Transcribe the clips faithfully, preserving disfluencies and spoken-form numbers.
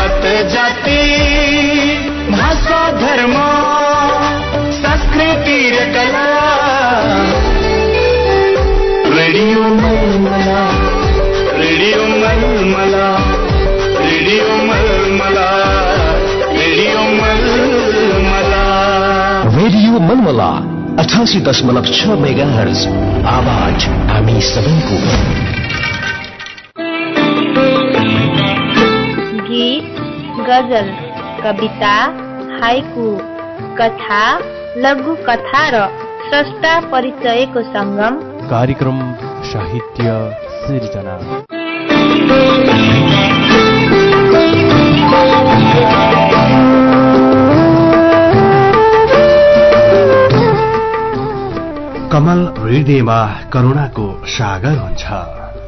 जात जाति भाषा धर्म संस्कृति र कला radio Malmala radio Malmala radio Malmala radio Malmala radio Malmala अठासी दशमलव छ मेगा हर्ज आवाज हामी सबैको। गीत, गजल, कविता, हाइकु, कथा, लघु कथा र स्रष्टा परिचयको संगम कार्यक्रम साहित्य सिर्जना। कमल हृदयमा करुणाको सागर हुन्छ।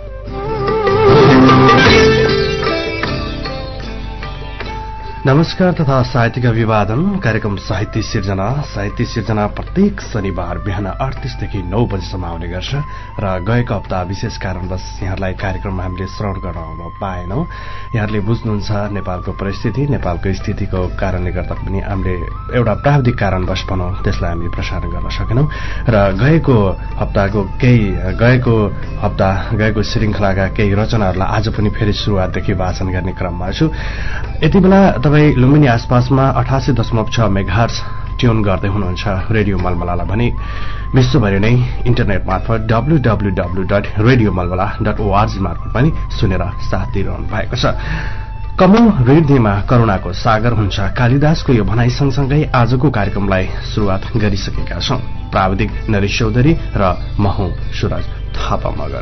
नमस्कार तथा साहित्यिक अभिवादन। कार्यक्रम साहित्य सिर्जना साहित्य सिर्जना प्रत्येक शनिबार बिहान अडतिसदेखि नौ बजेसम्म आउने गर्छ र गएको हप्ता विशेष कारणवश यहाँहरूलाई कार्यक्रममा हामीले श्रवण गर्न पाएनौं। यहाँहरूले बुझ्नुहुन्छ नेपालको परिस्थिति, नेपालको स्थितिको कारणले गर्दा पनि हामीले एउटा प्राविधिक कारणवश भनौं त्यसलाई हामी प्रसारण गर्न सकेनौं र गएको हप्ताको केही गएको हप्ता गएको श्रृंखलाका केही रचनाहरूलाई आज पनि फेरि सुरुवातदेखि वाचन गर्ने क्रममा छु। यति बेला तपाईँ लुम्बिनी आसपासमा अठासी दशमलव छ मेगाहर्ज ट्युन गर्दै हुनुहुन्छ रेडियो मलमलालाई भने विश्वभरि नै इन्टरनेट मार्फत W W W dot radio Malmala dot ORG मार्फत पनि सुनेर साथ दिइरहनु भएको छ। कमल हृदयमा करुणाको सागर हुन्छ कालिदासको यो भनाइ सँगसँगै आजको कार्यक्रमलाई शुरूआत गरिसकेका छौं। प्राविधिक नरेश चौधरी र म हुँ सुरज थापा मगर।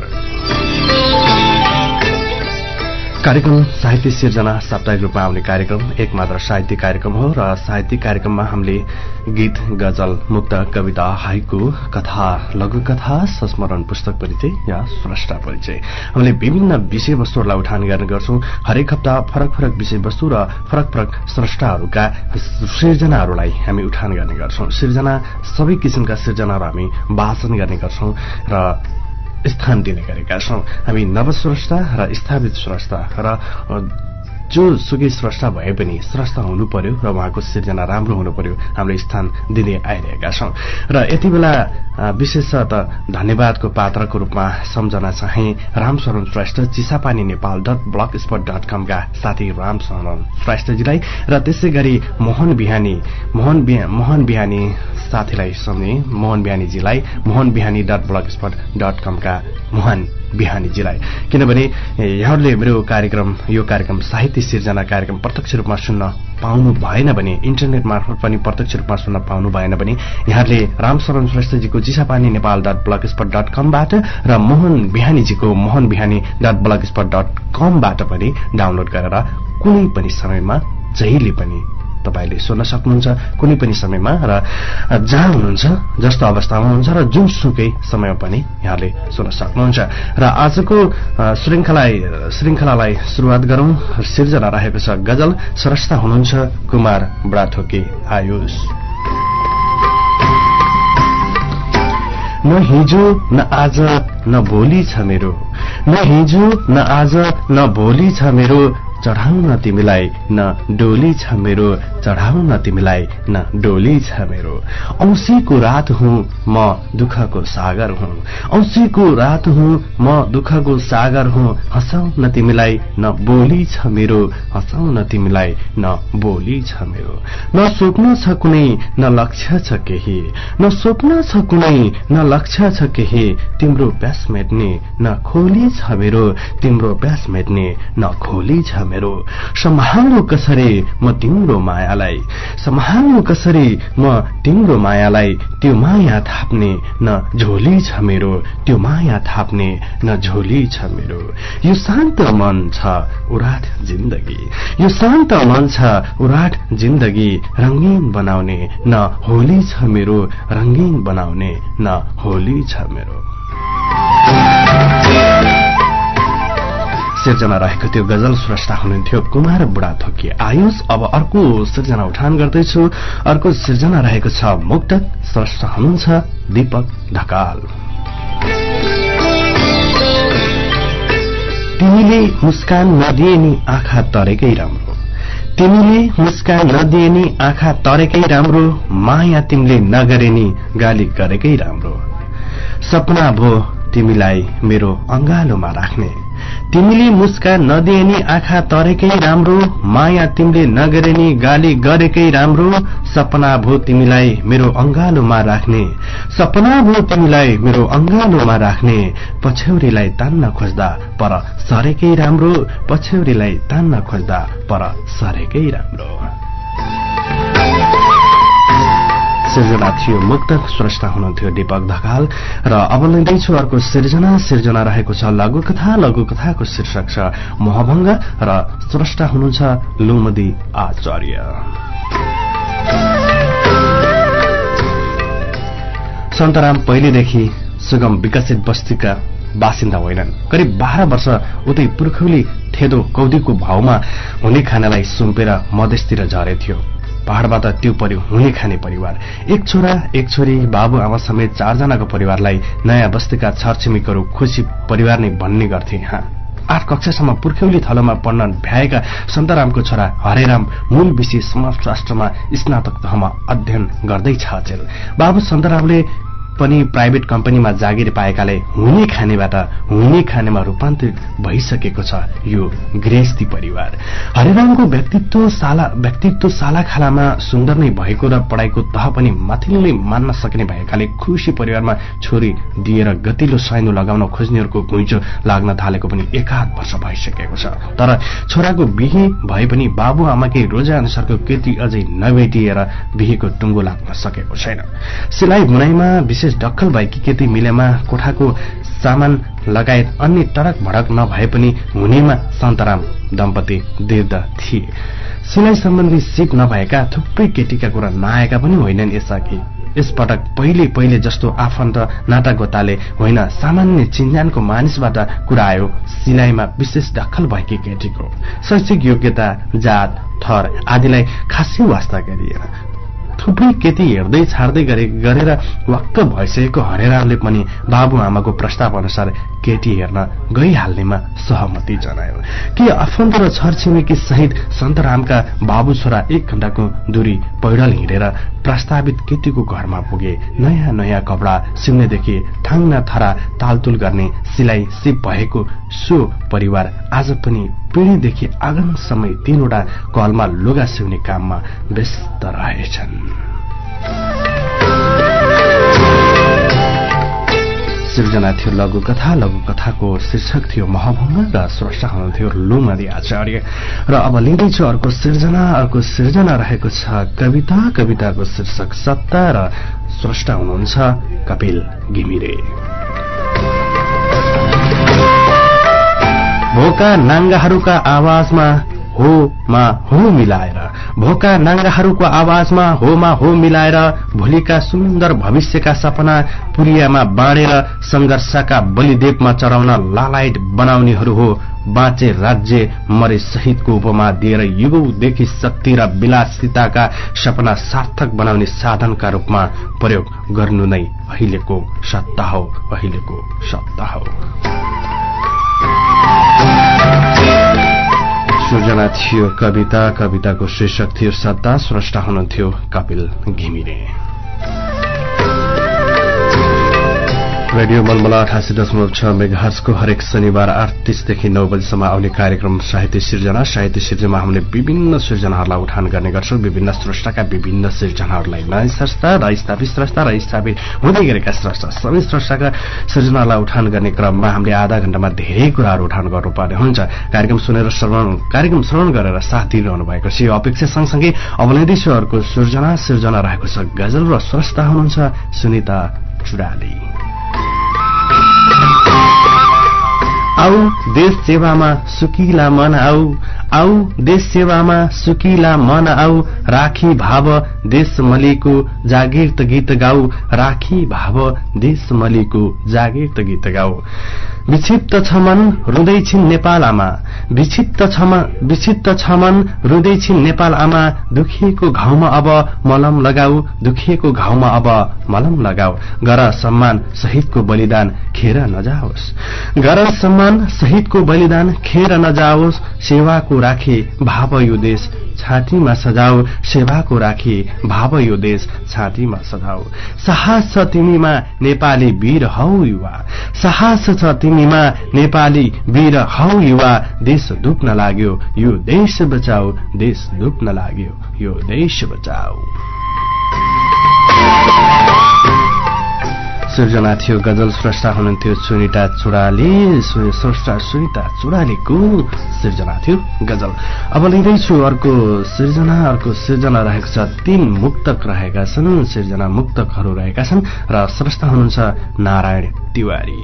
कार्यक्रम साहित्य सिर्जना साप्ताहिक रूपमा आउने कार्यक्रम एक मात्र साहित्यिक कार्यक्रम हो र साहित्यिक कार्यक्रममा हामीले गीत, गजल, मुक्तक, कविता, हाइकु, कथा, लघु कथा, संस्मरण, पुस्तक परिचय या स्रष्टा परिचय हामीले विभिन्न विषयवस्तुहरूलाई उठान गर्ने गर्छौं। हरेक हप्ता फरक फरक विषयवस्तु र फरक फरक स्रष्टाहरूका सृजनाहरूलाई हामी उठान गर्ने गर्छौं। सृजना सबै किसिमका सृजनाहरू हामी वाचन गर्ने गर्छौं र स्थान दिने गरेका छौं। हामी नवस्रष्टा र स्थापित स्रष्टा र जो सुकै स्रष्टा भए पनि स्रष्टा हुनु पर्यो र उहाँको सृजना राम्रो हुनु पर्यो हामीले स्थान दिँदै आइरहेका छौं। र यति बेला विशेषतः धन्यवादको पात्रको रूपमा सम्झना चाहे Ramsharan Shrestha Chisapani Nepal dot blogspot dot com का साथी रामशरण श्रेष्ठजीलाई र त्यसै गरी मोहन बिहानी मोहन मोहन बिहानी साथीलाई सम्झे मोहन बिहानीजीलाई Mohan Bihani dot blogspot dot com का मोहन बिहानीजीलाई। किनभने यहाँहरूले मेरो कार्यक्रम यो कार्यक्रम साहित्य सिर्जना कार्यक्रम प्रत्यक्ष रूपमा सुन्न पाउनु भएन भने इन्टरनेट मार्फत पनि प्रत्यक्ष रूपमा सुन्न पाउनु भएन भने यहाँहरूले रामशरण श्रेष्ठजीको Chisapani Nepal dot blogspot dot कमबाट र मोहन बिहानीजीको Mohan Bihani dot blogspot dot कमबाट पनि डाउनलोड गरेर कुनै पनि समयमा जहिले पनि तपाईले सुन्न सक्नुहुन्छ। कुनै पनि समयमा र जहाँ हुनुहुन्छ जस्तो अवस्थामा हुनुहुन्छ र जुनसुकै समयमा पनि यहाँले सुन्न सक्नुहुन्छ। र आजको श्रृंखला श्रृंखलालाई सुरुवात गरौं। सिर्जना रहेको छ गजल। स्रष्टा हुनुहुन्छ कुमार बुढाथोकी आयुष। न हिजो न आज न भोलि छ मेरो, न हिजो न आज न भोलि छ मेरो, चढाउन तिमीलाई न डोली छ मेरो, चढाउन तिमीलाई न डोली छ मेरो। औँसीको रात हुँ म दुःखको सागर हुँ, औँसीको रात हुँ म दुःखको सागर हुँ, हँसाउन तिमीलाई न बोली छ मेरो, हँसाउन तिमीलाई न बोली छ मेरो। न स्वप्न छ कुनै न लक्ष्य छ केही, न स्वप्न छ कुनै न लक्ष्य छ केही, तिम्रो प्यास मेट्ने न खोली छ मेरो, तिम्रो प्यास मेट्ने न खोली छ मेरो। सम्हाल्नु कसरी म तिम्रो मायालाई, सम्हाल्नु कसरी म तिम्रो मायालाई, त्यो माया थाप्ने न झोली छ मेरो, त्यो माया थाप्ने न झोली छ मेरो। यो शान्त मन छ उराट जिन्दगी, यो शान्त मन छ उराट जिन्दगी, रंगीन बनाउने न होली छ मेरो, रंगीन बनाउने न होली छ मेरो। सिर्जना रहेको त्यो गजल स्रष्टा हुनुहुन्थ्यो कुमार बुढाथोकी आयुष। अब अर्को सिर्जना उठान गर्दैछु। अर्को सिर्जना रहेको छ मुक्तक। स्रष्टा हुनुहुन्छ दीपक ढकाल। तिमीले मुस्कान नदिए नि आँखा तरेकै राम्रो, तिमीले मुस्कान नदिए नि आँखा तरेकै राम्रो, माया तिमीले नगरे नि गाली गरेकै राम्रो। सपना भो तिमीलाई मेरो अंगालोमा राख्ने, तिमीले मुस्कान नदिए नि आँखा तरेकै राम्रो, माया तिमीले नगरे नि गाली गरेकै राम्रो। सपना भो तिमीलाई मेरो अंगालोमा राख्ने, सपना भो तिमीलाई मेरो अंगालोमा राख्ने। पछ्यौरीलाई तान्न खोज्दा पर सरेकै राम्रो, पछ्यौरीलाई तान्न खोज्दा पर सरेकै राम्रो। सिर्जना थियो मुक्तक, स्रष्टा हुनुहुन्थ्यो दीपक ढकाल। र अब लिँदैछु अर्को सिर्जना। सिर्जना रहेको छ लघुकथा। लघुकथाको शीर्षक छ मोहभंग र स्रष्टा हुनुहुन्छ लुमदी आचार्य। सन्तराम पहिलेदेखि सुगम विकसित बस्तीका बासिन्दा होइनन्। करिब बाह्र वर्ष उतै पुर्खौली थेदो कौदीको भाउमा हुने खानालाई सुम्पेर मधेसतिर झरे थियो। पहाड़बाट त्यो पर्यो हुने खाने परिवार। एक छोरा एक छोरी, बाबु आमा समेत चारजनाको परिवारलाई नयाँ बस्तीका छरछिमेकीहरू खुशी परिवार नै भन्ने गर्थे। आठ कक्षासम्म पुर्ख्यौली थलोमा पढ्न भ्याएका सन्तरामको छोरा हरेराम मूल विषय समाजशास्त्रमा स्नातक तहमा अध्ययन गर्दैछ अचेल। बाबु सन्तरामले पनि प्राइभेट कम्पनीमा जागिर पाएकाले हुने खानेबाट हुने खानेमा रूपान्तरित भइसकेको छ यो गृहस्थी परिवार। हरिरामको व्यक्तित्व साला व्यक्तित्व साला खालामा सुन्दर नै भएको र पढाइको तह पनि माथिल्लोले मान्न सक्ने भएकाले खुशी परिवारमा छोरी दिएर गतिलो साइनो लगाउन खोज्नेहरूको घुइँचो लाग्न थालेको पनि एकाध वर्ष भइसकेको छ। तर छोराको बिहे भए पनि बाबु आमाकै रोजा अनुसारको केटी अझै नभेटिएर बिहेको टुङ्गो लाग्न सकेको छैन। सिलाइ बुनाइमा विशेष ढक्कल भएकी केटी मिलेमा कोठाको सामान लगायत अन्य टडक भडक नभए पनि हुनेमा सन्तराम दम्पति दीर्घ थिए। सिलाइ सम्बन्धी सिप नभएका थुप्रै केटीका कुरा नआएका पनि होइनन् यसअघि। यसपटक पहिले पहिले जस्तो आफन्त नाता गोताले होइन, सामान्य चिन्जानको मानिसबाट कुरा आयो सिलाइमा विशेष ढक्कल भएकी केटीको। शैक्षिक योग्यता, जात, थर आदिलाई खासै वास्ता गरिएन। थुप्रै केटी हेर्दै छाड्दै गरेर वाक्क भइसकेको हरेरामले पनि बाबु आमाको प्रस्ताव अनुसार केटी हेर्न गइहाल्नेमा सहमति जनायो। के आफन्त र छरछिमेकी सहित सन्तरामका बाबु छोरा एक घण्टाको दूरी पैदल हिँडेर प्रस्तावित केटीको घरमा पुगे। नयाँ नयाँ कपडा सिउनेदेखि ठाङ्ना थरा तालतुल गर्ने सिलाइ सिप भएको सो परिवार आज पनि पिँढीदेखि आँगनसम्म तीनवटा कलमा लुगा सिउने काममा व्यस्त रहेछन्। सिर्जना थियो लघुकथा। लघुकथाको शीर्षक थियो मोहभंग र स्रष्टा हुनुहुन्थ्यो लुमदी आचार्य। र अब लिँदैछु अर्को सिर्जना। अर्को सिर्जना रहेको छ कविता। कविताको शीर्षक सत्ता र स्रष्टा हुनुहुन्छ कपिल घिमिरे। भोका नाङ्गाहरूका आवाजमा हो मा हो मिलाएर, भोका नाङ्गाहरूको आवाजमा हो मा हो मिलाएर भोलिका सुन्दर भविष्यका सपना पुरियामा बाँडेर संघर्षका बलिदेवमा चढाउन लालाइट बनाउनेहरू हो। बाँचे राज्य मरे शहीदको उपमा दिएर युगौदेखि शक्ति र विलासिताका सपना सार्थक बनाउने साधनका रूपमा प्रयोग गर्नु नै अहिलेको सत्ता हो, अहिलेको सत्ता हो। सृजना थियो कविता। कविताको शीर्षक थियो सत्ता। स्रष्टा हुनुहुन्थ्यो कपिल घिमिरे। रेडियो मलमला अठासी दशमलव छ मेगाहर्जको हरेक शनिबार आठ तीसदेखि नौ बजीसम्म आउने कार्यक्रम साहित्य सिर्जना। साहित्य सिर्जनामा हामीले विभिन्न सिर्जनाहरूलाई उठान गर्ने गर्छौं। विभिन्न स्रष्टाका विभिन्न सिर्जनाहरूलाई नयाँ स्रष्टा र स्थापित स्रष्टा र स्थापित हुँदै गरेका स्रष्टा सबै स्रष्टाका सिर्जनालाई उठान गर्ने क्रममा हामीले आधा घण्टामा धेरै कुराहरू उठान गर्नुपर्ने हुन्छ। कार्यक्रम सुनेर श्रवण कार्यक्रम श्रवण गरेर साथ दिइरहनु भएको छ यो अपेक्षा सँगसँगै अब लिँदैछु अर्को सिर्जना। सिर्जना रहेको छ गजल र स्रष्टा हुनुहुन्छ सुनिता चुडाली। आऊ देश सेवामा सुकिला मन आऊ, आऊ देश सेवामा सुकिला मन आऊ, राखी भाव देश मलिको जागीर गीत गाऊ, राखी भाव देश मलिको जागीर गीत गाऊ। विक्षिप्त छ मन रुँदै छिन् नेपाल आमा, विक्षिप्त छ मन विक्षिप्त छ मन रुँदै छिन् नेपाल आमा, दुखिएको घाउमा अब मलम लगाऊ, दुखिएको घाउमा अब मलम लगाऊ। गर सम्मान शहीदको बलिदान खेर नजाओस्, गर सम्मान शहीदको बलिदान खेर नजाओस्, सेवाको राखे भाव यो देश छातीमा सजाऊ सेवाको राखी भाव यो देश छातीमा सजाऊ साहस छ तिमीमा नेपाली वीर हौ युवा साहस छ तिमीमा नेपाली वीर हौ युवा देश डुब्न लाग्यो यो देश बचाऊ देश डुब्न लाग्यो यो देश बचाऊ सृजना थियो गजल स्रष्टा हुनुहुन्थ्यो सुनिता चुडाले स्रष्टा सुनिता चुडालेको सृजना थियो गजल। अब लिँदैछु अर्को सृजना अर्को सृजना रहेको छ तीन मुक्तक रहेका छन् सृजना मुक्तकहरू रहेका छन् र स्रष्टा हुनुहुन्छ नारायण तिवारी।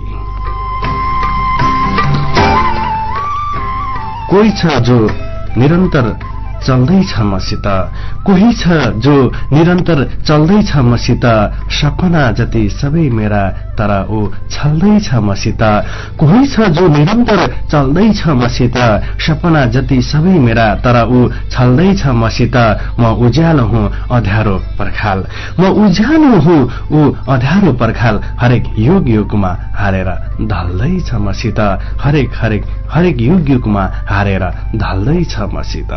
कोही छ जो निरन्तर चल्दैछ मसित कोही छ जो निरन्तर चल्दैछ मसित सपना जति सबै मेरा तर ऊ छल्दैछ मसित कोही छ जो निरन्तर चल्दैछ मसित सपना जति सबै मेरा तर ऊ छल्दैछ मसित म उज्यालो हुँ अँध्यारो पर्खाल म उज्यालो हुँ ऊ अँध्यारो पर्खाल हरेक युग युगमा हारेर ढल्दैछ मसित हरेक हरेक हरेक युग युगमा हारेर ढल्दैछ मसित।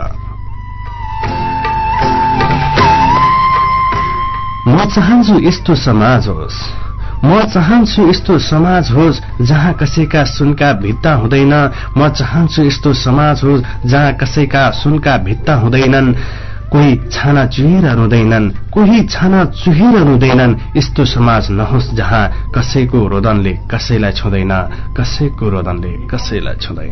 म चाहन्छु यस्तो समाज होस् म चाहन्छु यस्तो समाज होस् जहाँ कसैका सुनका भित्ता हुँदैन म चाहन्छु यस्तो समाज होस् जहाँ कसैका सुनका भित्ता हुँदैनन् कोही छाना चुहेर रुँदैनन् कोही छाना चुहेर रुँदैनन् यस्तो समाज नहोस् जहाँ कसैको रोदनले कसैलाई छुँदैन कसैको रोदनले कसैलाई छुँदैन।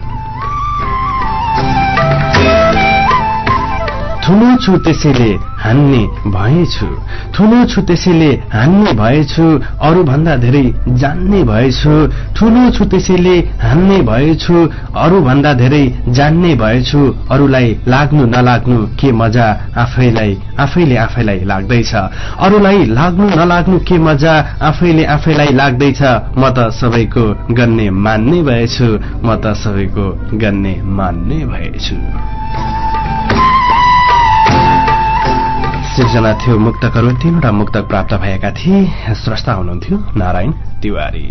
ठुलो छु त्यसैले हान्ने भएछु ठुलो छु त्यसैले हान्ने भएछु अरू भन्दा धेरै जान्ने भएछु ठुलो छु त्यसैले हान्ने भएछु अरू भन्दा धेरै जान्ने भएछु अरूलाई लाग्नु नलाग्नु के मजा आफैलाई आफैले आफैलाई लाग्दैछ अरूलाई लाग्नु नलाग्नु के मजा आफैले आफैलाई लाग्दैछ म त सबैको गन्ने मान्ने भएछु म त सबैको गन्ने मान्ने भएछु। सृजना थियो मुक्तकहरू तीनवटा मुक्तक प्राप्त भएका थिए स्रष्टा हुनुहुन्थ्यो नारायण तिवारी।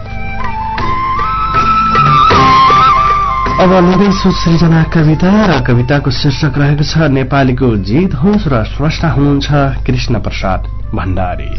अब लिँदैछु सृजना कविता र कविताको शीर्षक रहेको छ नेपालीको जित होस् र स्रष्टा हुनुहुन्छ कृष्ण प्रसाद भण्डारी।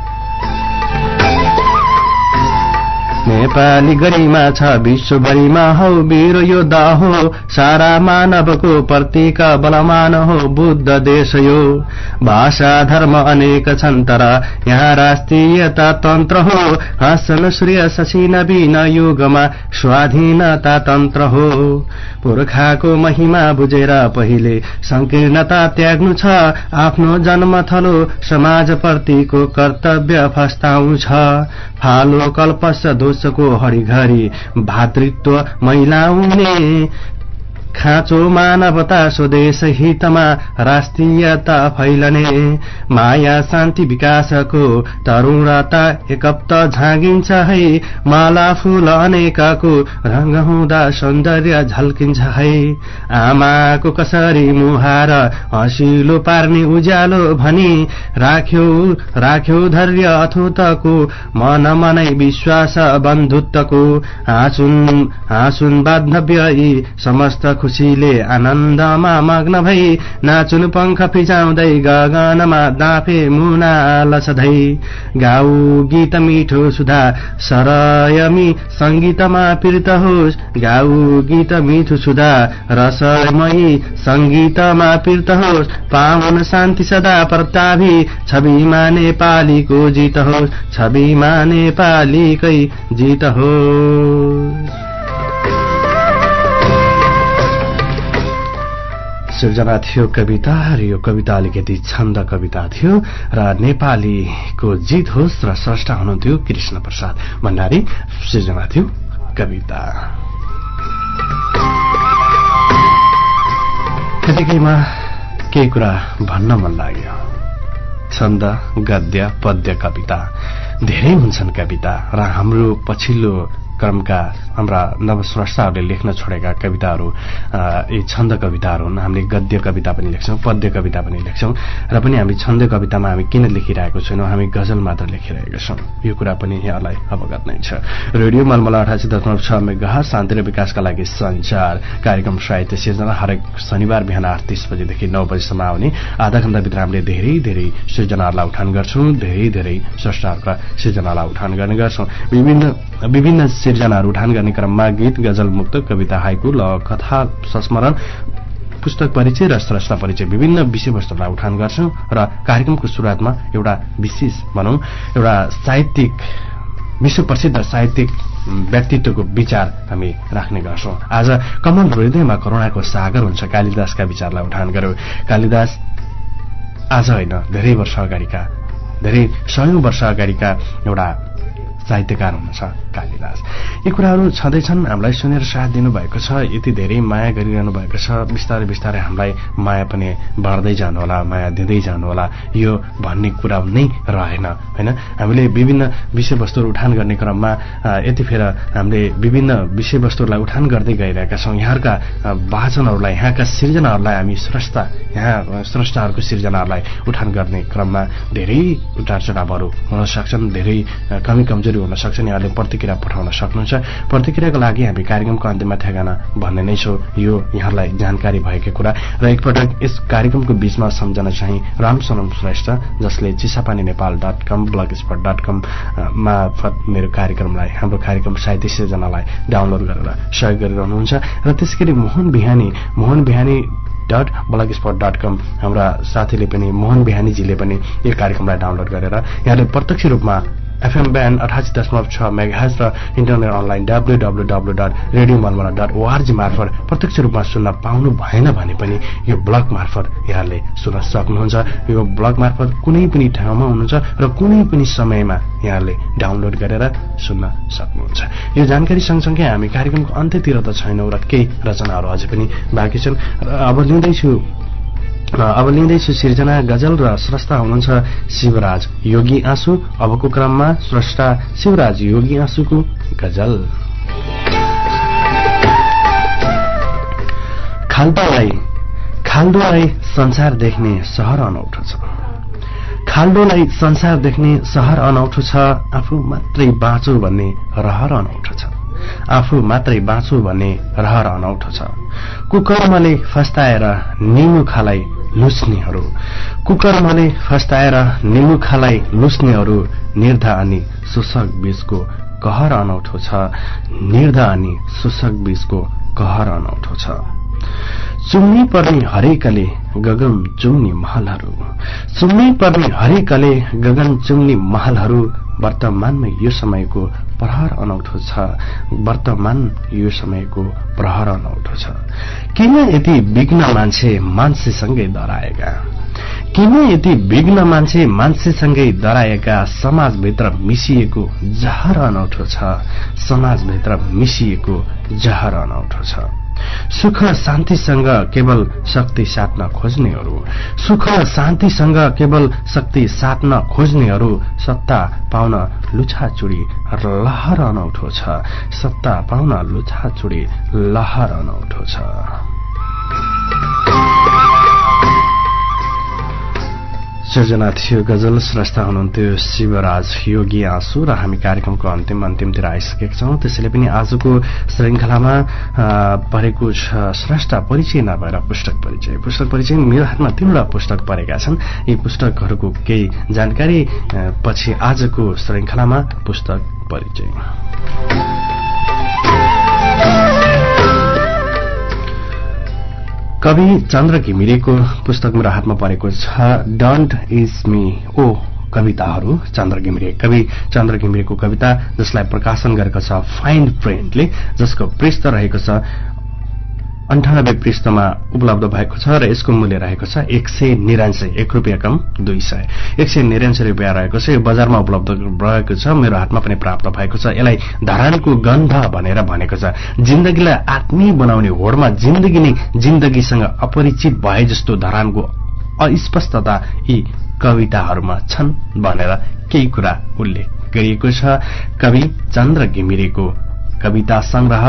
नेपाली गरिमा छ विश्वभरिमा हौ वीर योद्धा हो सारा मानवको प्रतीक बलमान हो बुद्ध देश यो भाषा धर्म अनेक छन् तर यहाँ राष्ट्रियता तन्त्र हो हाँसन सूर्य शशि नवीन युगमा स्वाधीनता तन्त्र हो पुर्खाको महिमा बुझेर पहिले संकीर्णता त्याग्नु छ आफ्नो जन्मथलो समाजप्रतिको कर्तव्य फस्टाउँछ फालो कल्पस दोषको हरिघरि भातृत्व मैलाउने खाँचो मानवता स्वदेश हितमा राष्ट्रियता फैलने माया शान्ति विकासको तरुणता एकप्त झाँगिन्छ है माला फूल अनेकको रंग हुँदा सौन्दर्य झल्किन्छ है आमाको कसरी मुहार हँसिलो पार्ने उज्यालो भनी राख्यो राख्यो धैर्य अथुतको मन मनै विश्वास बन्धुत्वको हाँसुन हाँसुन बान्धव्य यी समस्त खुशीले आनन्दमा मग्न भई नाचुन पंख फिजाउँदै गगनमा दाफे मुना लसधै गाऊ गीत मिठो सुधा सरयमी संगीतमा पीडित होस् गाऊ गीत मिठो सुधा रसमयी संगीतमा पीडित होस् पावन शान्ति सदा प्रतापी छविमा नेपालीको जित होस् छविमा नेपालीकै जित होस्। सृजना थियो कविता र यो कविता अलिकति छन्द कविता थियो र नेपालीको जित होस् र स्रष्टा हुनुहुन्थ्यो कृष्ण प्रसाद भण्डारी। सृजना थियो कविता। त्यतिकैमा केही कुरा भन्न मन लाग्यो। छन्द गद्य पद्य कविता धेरै हुन्छन् कविता र हाम्रो पछिल्लो क्रमका हाम्रा नवस्रष्टाहरूले लेख्न छोडेका कविताहरू यी छन्द कविताहरू हुन्। हामीले गद्य कविता पनि लेख्छौँ, पद्य कविता पनि लेख्छौँ र पनि हामी छन्द कवितामा हामी किन लेखिरहेको छैनौँ, हामी गजल मात्र लेखिरहेका छौँ। यो कुरा पनि यहाँलाई अवगत नै छ। रेडियो मलमला अठासी दशमलव छ मेगाहर्ज शान्ति र विकासका लागि सञ्चार कार्यक्रम साहित्य सिर्जना हरेक शनिबार बिहान आठ तीस बजेदेखि नौ बजीसम्म आउने आधा घण्टाभित्र हामीले धेरै धेरै सृजनाहरूलाई उठान गर्छौँ, धेरै धेरै स्रष्टाहरूका सृजनालाई उठान गर्ने गर्छौँ। विभिन्न विभिन्न सृजनाहरू उठान गर्ने क्रममा गीत, गजल, मुक्त, कविता, हाइकु, ल, कथा, संस्मरण, पुस्तक परिचय र स्रष्टा परिचय विभिन्न विषयवस्तुलाई उठान गर्छौँ र कार्यक्रमको सुरुवातमा एउटा विशेष भनौँ एउटा साहित्यिक विश्व प्रसिद्ध साहित्यिक व्यक्तित्वको विचार हामी राख्ने गर्छौँ। आज कमल हृदयमा करुणाको सागर हुन्छ कालिदासका विचारलाई उठान गर्यो। कालिदास आज होइन, धेरै वर्ष अगाडिका धेरै सयौं वर्ष अगाडिका एउटा साहित्यकार हुनुहुन्छ कालिदास। यी कुराहरू छँदैछन्, हामीलाई सुनेर साथ दिनुभएको छ, यति धेरै माया गरिरहनु भएको छ। बिस्तारै बिस्तारै हामीलाई माया पनि बढ्दै जानुहोला, माया दिँदै जानुहोला, यो भन्ने कुरा नै रहेन होइन। हामीले विभिन्न विषयवस्तुहरू उठान गर्ने क्रममा यतिखेर हामीले विभिन्न विषयवस्तुहरूलाई उठान गर्दै गइरहेका छौँ। यहाँका वाचनहरूलाई, यहाँका सृजनाहरूलाई हामी स्रष्टा यहाँ स्रष्टाहरूको सृजनाहरूलाई उठान गर्ने क्रममा धेरै उतार चढावहरू हुन सक्छन्, धेरै कमी कमजोरी हुन सक्छन्। यहाँले प्रतिक्रिया पठाउन सक्नुहुन्छ। प्रतिक्रियाको लागि हामी कार्यक्रमको अन्त्यमा ठेगाना भन्ने नै छौँ। यो यहाँलाई जानकारी भएकै कुरा र एकपटक यस कार्यक्रमको बीचमा सम्झना चाहिँ रामसनम श्रेष्ठ, जसले Chisapani Nepal dot com blogspot dot com मार्फत मेरो कार्यक्रमलाई, हाम्रो कार्यक्रम साहित्य सृजनालाई डाउनलोड गरेर सहयोग गरिरहनुहुन्छ र त्यसैगरी Mohan Bihani Mohan Bihani dot blogspot dot com हाम्रा साथीले पनि, मोहन बिहानीजीले पनि यो कार्यक्रमलाई डाउनलोड गरेर यहाँले प्रत्यक्ष रूपमा एफएम ब्यान्ड अठासी दशमलव छ मेगाहर्ज र internet online W W W dot radio Malmala dot ORG मार्फत प्रत्यक्ष रूपमा सुन्न पाउनु भएन भने पनि यो ब्लग मार्फत यहाँले सुन्न सक्नुहुन्छ। यो ब्लग मार्फत कुनै पनि ठाउँमा हुनुहुन्छ र कुनै पनि समयमा यहाँले डाउनलोड गरेर सुन्न सक्नुहुन्छ। यो जानकारी सँगसँगै हामी कार्यक्रमको अन्त्यतिर त छैनौँ र केही रचनाहरू अझै पनि बाँकी छन् र अब लिँदैछु अब लिँदैछु सिर्जना गजल र स्रष्टा हुनुहुन्छ शिवराज योगी आँसु। अबको क्रममा स्रष्टा शिवराज योगी आँसुको गजल। खाल्डोलाई खाल्डोलाई संसार देख्ने सहर अनौठो छ, खाल्डोलाई संसार देख्ने सहर अनौठो छ, आफू मात्रै बाँचो भन्ने रहर अनौठो छ, आफू मात्रै बाँचो भन्ने रहर अनौठो छ। कुकर्मले फस्ताएर निमुखालाई लुच्नेहरू, कुकर्मले फस्ताएर निमुखालाई लुच्नेहरू, निर्धा अनि सुशक बीचको कहर अनौठो छ, निर्धा अनि सुशक बीचको कहर अनौठो छ। चुम्नी पर्ने हरेकले गगन चुम्नी महलहरू, चुम्नी पर्ने हरेकले गगन चुम्नी महलहरू, वर्तमानमा यो समयको प्रहर अनौठो छ, वर्तमान यो समयको प्रहर अनौठो छ। किन यति विघ्न मान्छे मान्छेसँगै डराएका, किन यति विघ्न मान्छे मान्छेसँगै डराएका, समाजभित्र मिसिएको जहर अनौठो छ, समाजभित्र मिसिएको जहर अनौठो छ। सुख शान्तिसँग केवल शक्ति साट्न खोज्नेहरू, सुख शान्तिसँग केवल शक्ति साट्न खोज्नेहरू, सत्ता पाउन लुछाचुडी लहर अनौठो छ, सत्ता पाउन लुछाचुडी लहर अनौठो छ। सृजना थियो गजल, स्रष्टा हुनुहुन्थ्यो शिवराज योगी आँसु र हामी कार्यक्रमको अन्तिम अन्तिमतिर आइसकेका छौँ। त्यसैले पनि आजको श्रृङ्खलामा परेको छ स्रष्टा परिचय नभएर पुस्तक परिचय। पुस्तक परिचय मेरो हातमा तीनवटा पुस्तक परेका छन्। यी पुस्तकहरूको केही जानकारी पछि आजको श्रृङ्खलामा पुस्तक परिचय। कवि चन्द्र घिमिरेको पुस्तक मेरो हातमा परेको छ डन्ट इज मी ओ कविताहरू। चन्द्र घिमिरे कवि चन्द्र घिमिरेको कविता जसलाई प्रकाशन गरेको छ फाइन प्रिन्टले, जसको पृष्ठ रहेको छ अन्ठानब्बे पृष्ठमा उपलब्ध भएको छ र यसको मूल्य रहेको छ एक सय निरानसय एक रुपियाँ कम दुई सय एक सय निरानसय रुपियाँ रहेको छ। यो बजारमा उपलब्ध रहेको छ, मेरो हातमा पनि प्राप्त भएको छ। यसलाई धरानको गन्ध भनेर भनेको छ। जिन्दगीलाई आत्मीय बनाउने होडमा जिन्दगी नै जिन्दगीसँग अपरिचित भए जस्तो धरानको अस्पष्टता यी कविताहरूमा छन् भनेर केही कुरा उल्लेख गरिएको छ कवि चन्द्र घिमिरेको कविता संग्रह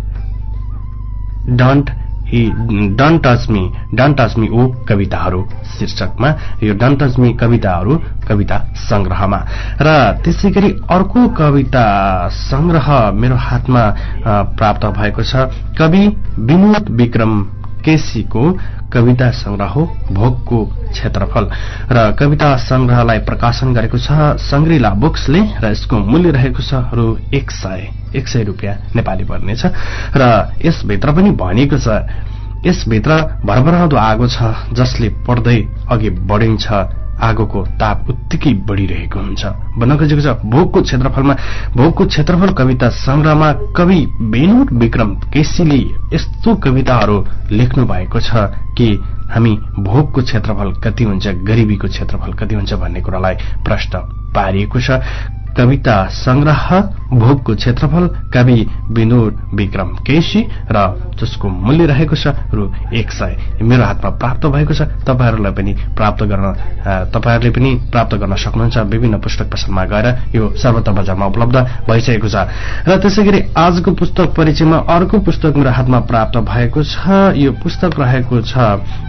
don't don't touch me don't touch me oh कविताहरू शीर्षकमा यो डन्ट टच मी कविताहरू कविता संग्रहमा। र त्यसै गरी अर्को कविता संग्रह मेरो हातमा प्राप्त भएको छ। कवि विनोद विक्रम केसीको कविता संग्रह हो भोगको क्षेत्रफल र कविता संग्रहलाई प्रकाशन गरेको छ संग्रिला बुक्सले र यसको मूल्य रहेको छ रु एक सय एक सय रुपियाँ नेपाली पर्नेछ। र यसभित्र पनि भनिएको छ यसभित्र भरभराउँदो आगो छ जसले पढ्दै अघि बढिन्छ आगोको ताप उत्तिकै बढ़िरहेको हुन्छ भन्न खोजेको छ। भोगको क्षेत्रफलमा भोगको क्षेत्रफल कविता संग्रहमा कवि विनोद विक्रम केसीले यस्तो कविताहरू लेख्नु भएको छ कि हामी भोगको क्षेत्रफल कति हुन्छ गरिबीको क्षेत्रफल कति हुन्छ भन्ने कुरालाई प्रश्न पारिएको छ। कविता संग्रह भोगको क्षेत्रफल कवि विनोद विक्रम केसी र जसको मूल्य रहेको छ रु एक सय मेरो हातमा प्राप्त भएको छ। तपाईहरूलाई पनि प्राप्त गर्न तपाईहरूले पनि प्राप्त गर्न सक्नुहुन्छ विभिन्न पुस्तक पसलमा गएर यो सर्वत्र बजारमा उपलब्ध भइसकेको छ। र त्यसैगरी आजको पुस्तक परिचयमा अर्को पुस्तक मेरो हातमा प्राप्त भएको छ। यो पुस्तक रहेको छ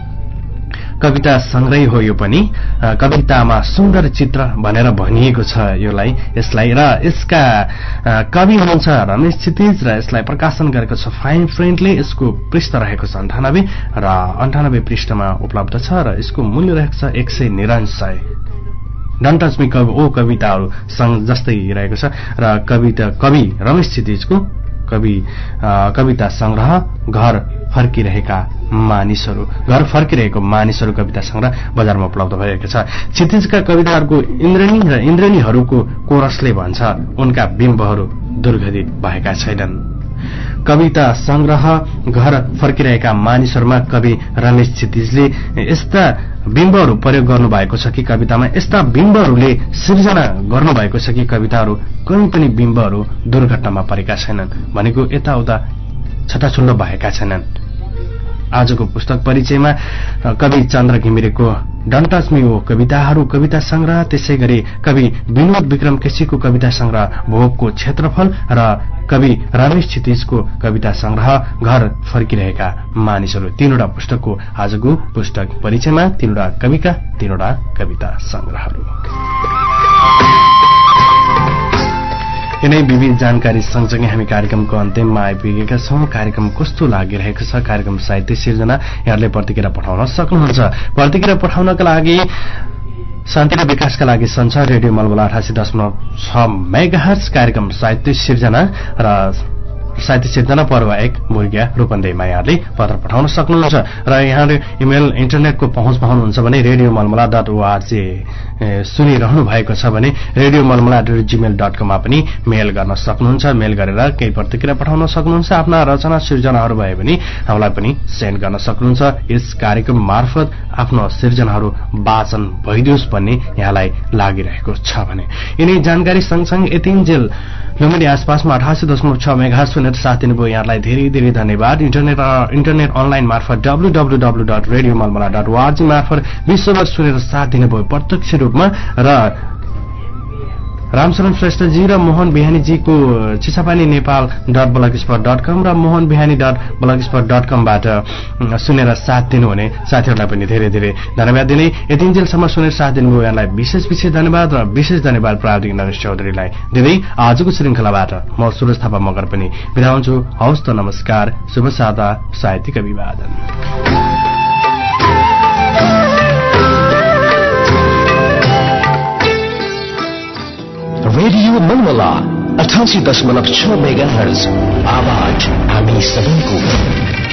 कविता संग्रह हो यो पनि कवितामा सुन्दर चित्र भनेर भनिएको छ योलाई यसलाई र यसका कवि हुनुहुन्छ रमेश क्षितिज र यसलाई प्रकाशन गरेको छ फाइन फ्रेन्डले। यसको पृष्ठ रहेको छ अन्ठानब्बे र अन्ठानब्बे पृष्ठमा उपलब्ध छ र यसको मूल्य रहेको छ एक सय निरानब्बे। डन्ट टच मी कवि ओ कविताहरू जस्तै रहेको छ र कविता कवि रमेश क्षितिजको कवि कविता संग्रह घर फर्किरहेका मानिसहरू घर फर्किरहेको मानिसहरू कविता संग्रह बजारमा उपलब्ध भएको छ। क्षितिजका कविताहरूको इन्द्रणी र इन्द्रणीहरूको कोरसले भन्छ उनका बिम्बहरू दुर्गन्धित भएका छैनन्। कविता संग्रह घर फर्किरहेका मानिसहरूमा कवि रमेश क्षितिजले यस्ता बिम्बहरू प्रयोग गर्नुभएको छ कि कवितामा यस्ता बिम्बहरूले सिर्जना गर्नुभएको छ कि कविताहरू कुनै पनि बिम्बहरू दुर्घटनामा परेका छैनन् भनेको यताउता छटाछुल्लो भएका छैनन्। आजको पुस्तक परिचयमा कवि चन्द्र घिमिरेको डन्ट टच मी हो कविताहरू कविता संग्रह त्यसै गरी कवि विनोद विक्रम केसीको कविता संग्रह भोगको क्षेत्रफल र कवि रमेश क्षितिजको कविता संग्रह घर फर्किरहेका मानिसहरू तीनवटा पुस्तकको आजको पुस्तक परिचयमा तीनवटा कविका तीनवटा कविता संग्रहहरू। यिनै विविध जानकारी सँगसँगै हामी कार्यक्रमको अन्त्यमा आइपुगेका छौं। कार्यक्रम कस्तो लागिरहेको छ कार्यक्रम साहित्य सिर्जना यहाँले प्रतिक्रिया पठाउन सक्नुहुन्छ। प्रतिक्रिया पठाउनका लागि शान्ति र विकासका लागि संसार रेडियो मलबला अठासी दशमलव छ मेगाहर्ज कार्यक्रम साहित्य सिर्जना र साहित्य सिर्जना पर्व एक मुर्गिया रूपन्देहीमा यहाँले पत्र पठाउन सक्नुहुन्छ र यहाँले इमेल इन्टरनेटको पहुँच पाउनुहुन्छ भने रेडियो मलमला डट ओआरजी सुनिरहनु भएको छ भने radio Malmala dot Gmail dot कममा पनि मेल गर्न सक्नुहुन्छ। मेल गरेर केही प्रतिक्रिया पठाउन सक्नुहुन्छ। आफ्ना रचना सिर्जनाहरू भए पनि हामीलाई पनि सेन्ड गर्न सक्नुहुन्छ। यस कार्यक्रम मार्फत आफ्नो सिर्जनाहरू वाचन भइदियोस् भन्ने यहाँलाई लागिरहेको छ भने यिनै जानकारी सँगसँगै यतिन्जेल लुम्बिनी आसपासमा अठासी दशमलव छ मेगाहर्ज सुनेर साथ दिनुभयो यहाँलाई धेरै धेरै धन्यवाद। इन्टरनेट इन्टरनेट अनलाइन मार्फत W W W dot radio Malmala dot ORG मार्फत विश्वभर सुनेर साथ दिनुभयो प्रत्यक्ष रूपमा र रामशरण श्रेष्ठजी र मोहन बिहानीजीको Chisapani Nepal dot blogspot dot com र Mohan Bihani dot blogspot dot कमबाट सुनेर साथ दिनुहुने साथीहरूलाई पनि धेरै धेरै धन्यवाद दिने यतिन्जेलसम्म सुनेर साथ दिनुभयो यहाँलाई विशेष विशेष धन्यवाद र विशेष धन्यवाद प्राविधिक नरेश चौधरीलाई दिँदै आजको श्रृंखलाबाट म सुरज थापा मगर पनि बिदा हुन्छु। हवस् त नमस्कार शुभ सादा साहित्यिक अभिवादन। रेडियो मनमला अठासी दशमलव छ मेगाहर्ज आवाज हामी सबैको।